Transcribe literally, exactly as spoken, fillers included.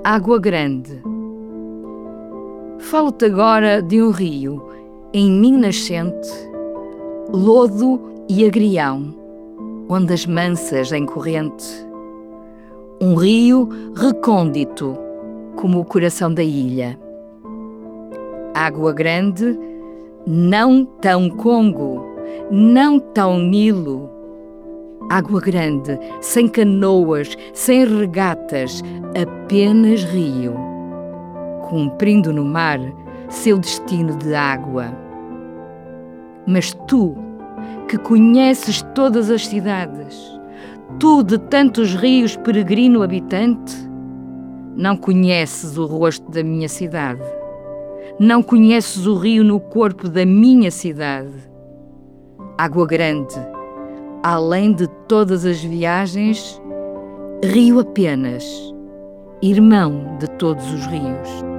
Água Grande. Falo-te agora de um rio, em mim nascente, lodo e agrião, ondas mansas em corrente. Um rio recôndito, como o coração da ilha. Água Grande, não tão Congo, não tão Nilo. Água Grande, sem canoas, sem regatas, apenas rio, cumprindo no mar seu destino de água. Mas tu, que conheces todas as cidades, tu de tantos rios peregrino habitante, não conheces o rosto da minha cidade, não conheces o rio no corpo da minha cidade. Água Grande, além de todas as viagens, rio apenas, irmão de todos os rios.